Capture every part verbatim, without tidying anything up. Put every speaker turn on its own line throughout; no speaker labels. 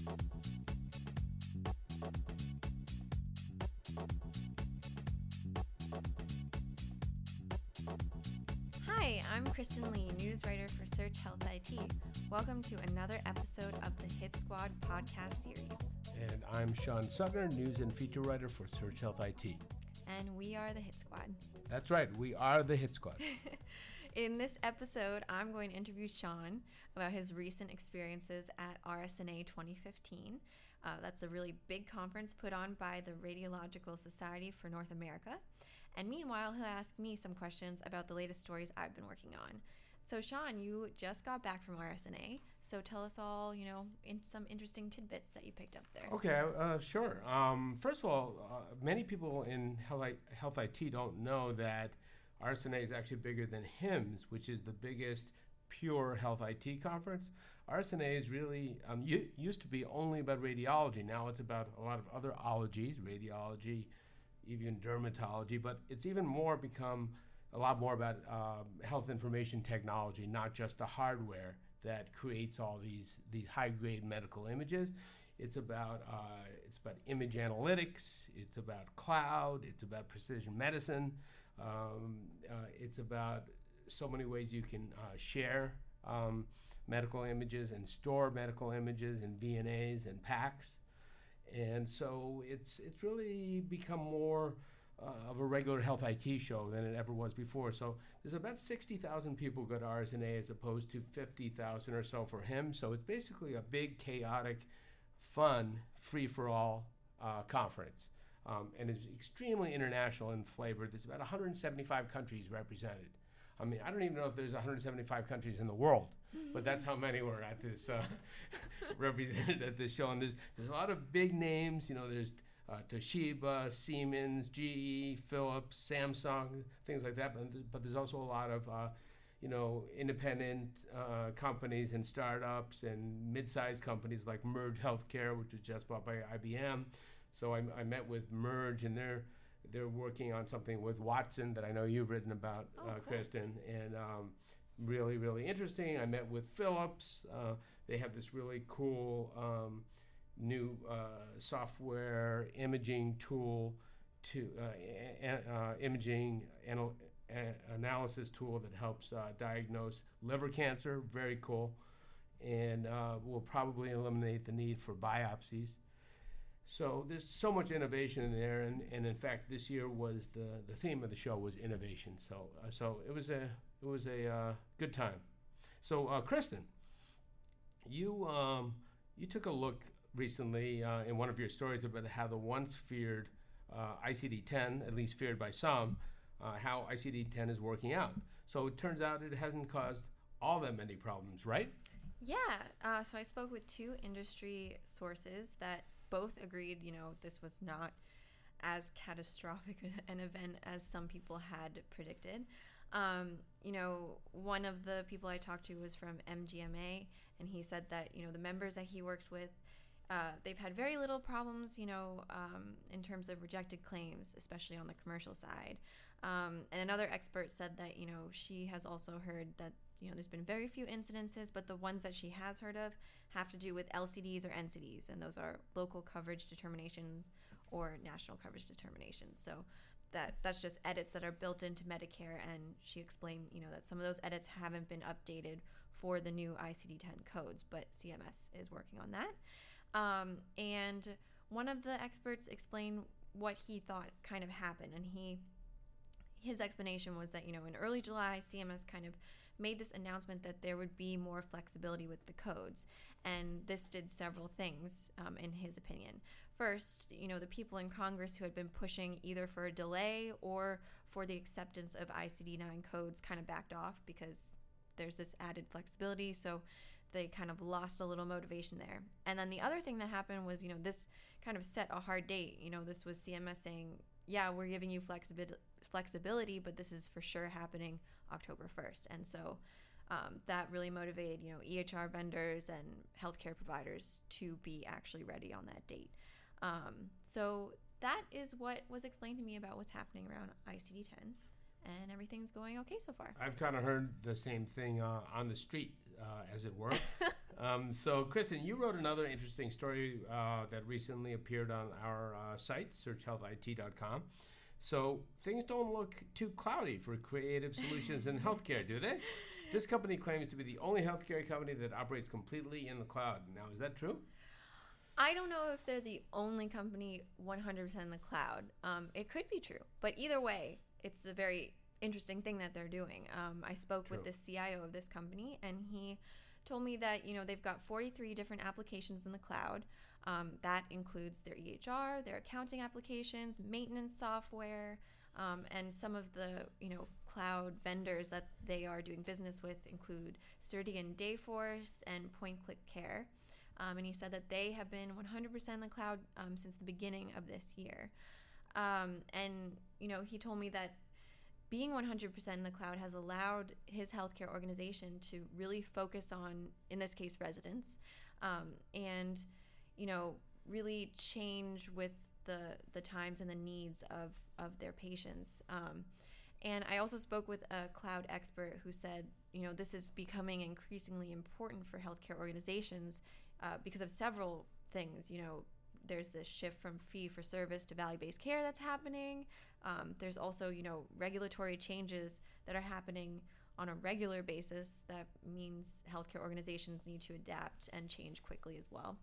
Hi, I'm Kristen Lee, news writer for Search Health I T. Welcome to another episode of the Hit Squad podcast series.
And I'm Sean Sugner, news and feature writer for Search Health I T.
And we are the Hit Squad.
That's right, we are the Hit Squad.
In this episode, I'm going to interview Sean about his recent experiences at R S N A twenty fifteen. Uh, that's a really big conference put on by the Radiological Society for North America. And meanwhile, he'll ask me some questions about the latest stories I've been working on. So, Sean, you just got back from R S N A, so tell us all, you know, in some interesting tidbits that you picked up there.
Okay, uh, sure. Um, first of all, uh, many people in Health, I, Health I T don't know that R S N A is actually bigger than HIMSS, which is the biggest pure Health I T conference. R S N A is really, um, u- used to be only about radiology. Now it's about a lot of other ologies, radiology, even dermatology, but it's even more become a lot more about um, health information technology, not just the hardware that creates all these these high-grade medical images. It's about uh, it's about image analytics. It's about cloud. It's about precision medicine. Um, uh, it's about so many ways you can uh, share um, medical images and store medical images in V N As and PACS. And so it's it's really become more uh, of a regular Health I T show than it ever was before. So there's about sixty thousand people go to R S N A as opposed to fifty thousand or so for HIMSS. So it's basically a big, chaotic, fun, free-for-all uh, conference. Um, and it's extremely international in flavor. There's about one hundred seventy-five countries represented. I mean, I don't even know if there's one hundred seventy-five countries in the world, but that's how many were at this uh, represented at this show. And there's there's a lot of big names. You know, there's uh, Toshiba, Siemens, G E, Philips, Samsung, things like that. But, but there's also a lot of uh, you know independent uh, companies and startups and mid-sized companies like Merge Healthcare, which was just bought by I B M. So I, I met with Merge, and they're they're working on something with Watson that I know you've written about,
oh,
uh,
cool.
Kristen, and um, really, really interesting. I met with Philips. Uh, they have this really cool um, new uh, software imaging tool, to uh, a- uh, imaging anal- a- analysis tool that helps uh, diagnose liver cancer. Very cool, and uh, will probably eliminate the need for biopsies. So there's so much innovation in there, and, and in fact, this year was the, the theme of the show was innovation. So uh, so it was a it was a uh, good time. So uh, Kristen, you um, you took a look recently uh, in one of your stories about how the once feared uh, I C D ten, at least feared by some, uh, how I C D ten is working out. So it turns out it hasn't caused all that many problems, right?
Yeah, uh, so I spoke with two industry sources that both agreed, you know, this was not as catastrophic an event as some people had predicted. Um, you know, one of the people I talked to was from M G M A, and he said that, you know, the members that he works with, uh, they've had very little problems, you know, um, in terms of rejected claims, especially on the commercial side. Um, and another expert said that, you know, she has also heard that, you know, there's been very few incidences, but the ones that she has heard of have to do with L C Ds or N C Ds, and those are local coverage determinations or national coverage determinations. So that that's just edits that are built into Medicare, and she explained, you know, that some of those edits haven't been updated for the new I C D ten codes, but C M S is working on that. Um, and one of the experts explained what he thought kind of happened, and he his explanation was that, you know, in early July, C M S kind of made this announcement that there would be more flexibility with the codes. And this did several things, um, in his opinion. First, you know, the people in Congress who had been pushing either for a delay or for the acceptance of I C D nine codes kind of backed off because there's this added flexibility. So they kind of lost a little motivation there. And then the other thing that happened was, you know, this kind of set a hard date. You know, this was C M S saying, yeah, we're giving you flexibility, flexibility, but this is for sure happening October first. And so um, that really motivated, you know, E H R vendors and healthcare providers to be actually ready on that date. Um, so that is what was explained to me about what's happening around I C D ten, and everything's going okay so far.
I've kind of heard the same thing uh, on the street, uh, as it were. Um, so, Kristen, you wrote another interesting story uh, that recently appeared on our uh, site, search health I T dot com. So, things don't look too cloudy for creative solutions in healthcare, do they? This company claims to be the only healthcare company that operates completely in the cloud. Now, is that true?
I don't know if they're the only company one hundred percent in the cloud. Um, it could be true. But either way, it's a very interesting thing that they're doing. Um, I spoke
True.
with the C I O of this company, and he told me that, you know, they've got forty-three different applications in the cloud. Um, that includes their E H R, their accounting applications, maintenance software, um, and some of the, you know, cloud vendors that they are doing business with include Ceridian Dayforce and Point Click Care. Um, and he said that they have been one hundred percent in the cloud um, since the beginning of this year. Um, and, you know, he told me that being one hundred percent in the cloud has allowed his healthcare organization to really focus on, in this case, residents, um, and, you know, really change with the the times and the needs of, of their patients. Um, and I also spoke with a cloud expert who said, you know, this is becoming increasingly important for healthcare organizations uh, because of several things. You know, there's this shift from fee for service to value-based care that's happening. Um, there's also, you know, regulatory changes that are happening on a regular basis. That means healthcare organizations need to adapt and change quickly as well.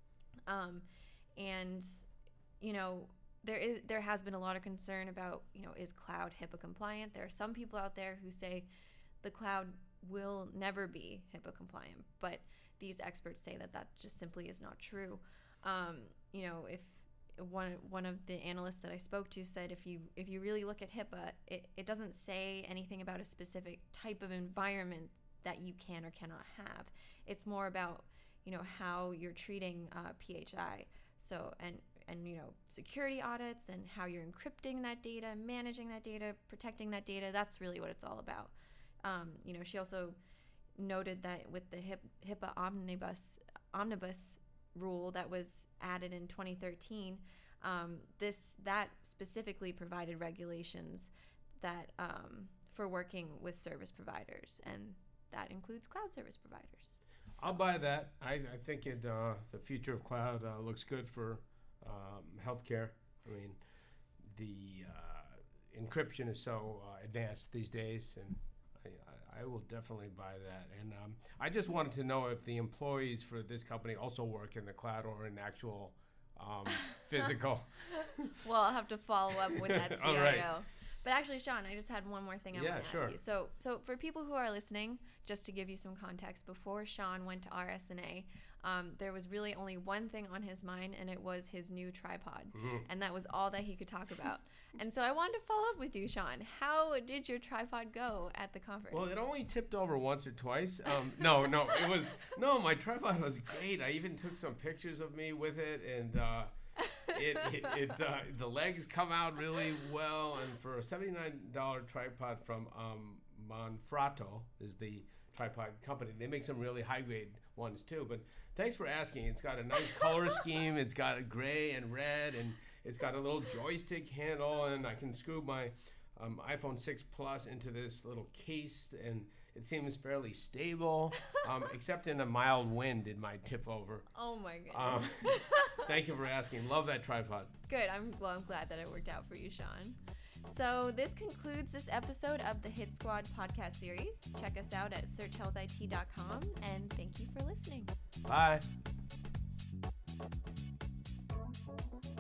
Um, and, you know, there is there has been a lot of concern about, you know, is cloud HIPAA compliant? There are some people out there who say the cloud will never be HIPAA compliant, but these experts say that that just simply is not true. Um, you know, if one one of the analysts that I spoke to said if you if you really look at HIPAA, it, it doesn't say anything about a specific type of environment that you can or cannot have. It's more about, you know, how you're treating uh, P H I. So and and you know, security audits and how you're encrypting that data, managing that data, protecting that data. That's really what it's all about. Um, you know, she also noted that with the HIPAA omnibus omnibus rule that was added in twenty thirteen, um, this that specifically provided regulations that um, for working with service providers, and that includes cloud service providers. So.
I'll buy that. I, I think it uh, the future of cloud uh, looks good for um, healthcare. I mean, the uh, encryption is so uh, advanced these days, and I, I will definitely buy that. And um, I just wanted to know if the employees for this company also work in the cloud or in actual um, physical.
Well, I'll have to follow up with that C I O.
All right.
But actually, Sean, I just had one more thing I
yeah,
want to
sure.
ask you. So, so for people who are listening, just to give you some context, before Sean went to R S N A, um, there was really only one thing on his mind, and it was his new tripod.
Mm-hmm.
And that was all that he could talk about. And so I wanted to follow up with you, Sean. How did your tripod go at the conference?
Well, it only tipped over once or twice. Um, no, no, it was, no, my tripod was great. I even took some pictures of me with it, and uh, it, it, it uh, the legs come out really well. And for a seventy-nine dollars tripod from um, Manfrotto is the tripod company. They make some really high-grade ones, too. But thanks for asking. It's got a nice color scheme. It's got a gray and red, and it's got a little joystick handle, and I can screw my um, iPhone six Plus into this little case, and it seems fairly stable, um, except in a mild wind it might tip over.
Oh, my goodness.
Um, thank you for asking. Love that tripod.
Good. I'm, well, I'm glad that it worked out for you, Sean. So this concludes this episode of the Hit Squad podcast series. Check us out at search health I T dot com, and thank you for listening.
Bye.